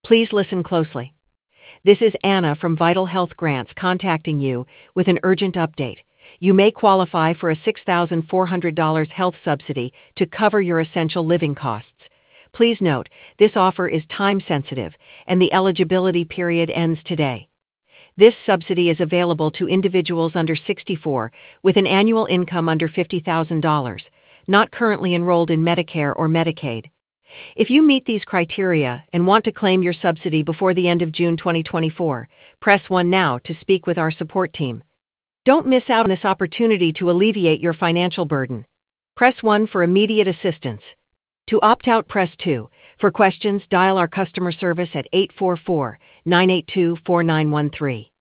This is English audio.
Please listen closely. This is Anna from Vital Health Grants contacting you with an urgent update. You may qualify for a $6,400 health subsidy to cover your essential living costs. Please note, this offer is time-sensitive, and the eligibility period ends today. This subsidy is available to individuals under 64 with an annual income under $50,000, not currently enrolled in Medicare or Medicaid. If you meet these criteria and want to claim your subsidy before the end of June 2024, press 1 now to speak with our support team. Don't miss out on this opportunity to alleviate your financial burden. Press 1 for immediate assistance. To opt out, press 2. For questions, dial our customer service at 844-982-4913.